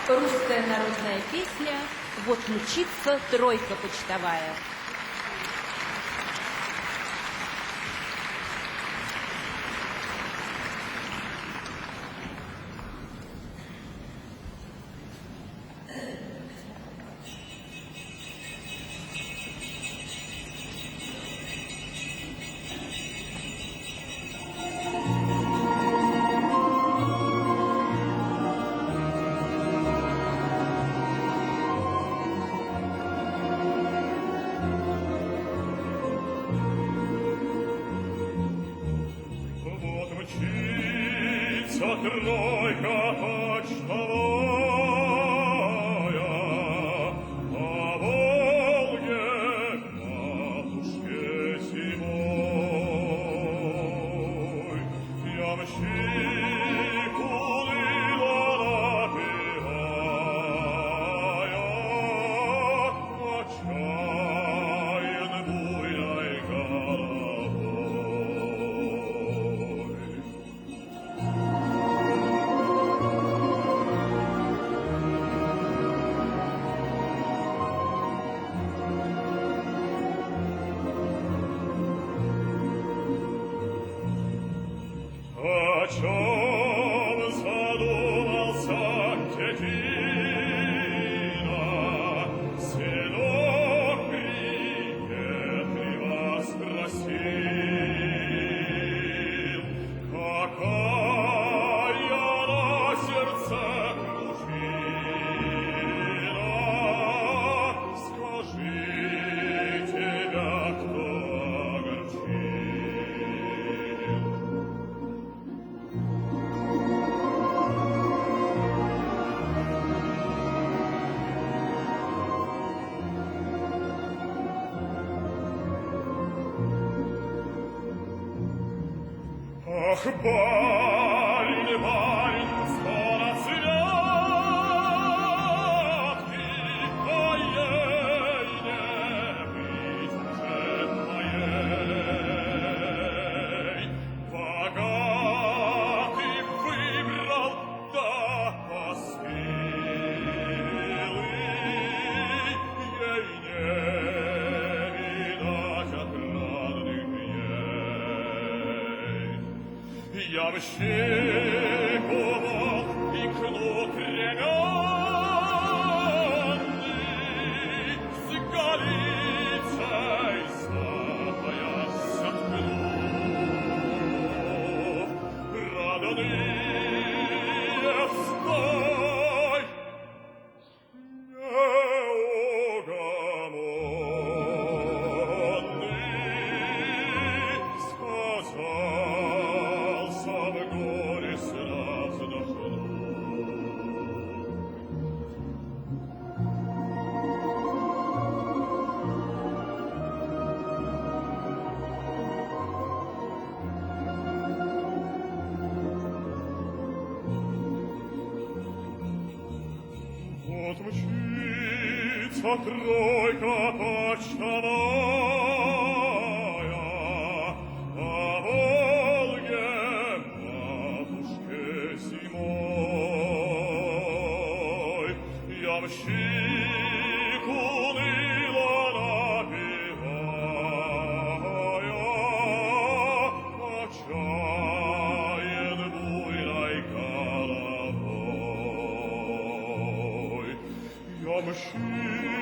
Русская народная песня «Вот мчится тройка почтовая». Тройка почтовая, по Волге матушке зимой. Ямщик уныло напевая, отчаян буйной головой. О чем задумался детина, сынок приветливо спросил, какая на сердце пружина, скажи, тебя кто огорчил? Ах, барин, барин, скоро святки, а ей не быть уже моей. Богатый выбрал, да посмелый, ей не видать отрадных дней. Ямщик умолк и кнут ремянный с голицей запояс соткнул. Родные, стой! Неугомонный сказался в горе сразу вздохнул. Вот мчится тройка почтовая, по Волге матушке зимой. Ямщик уныло напевая, отчаян буйной головой. Ямщик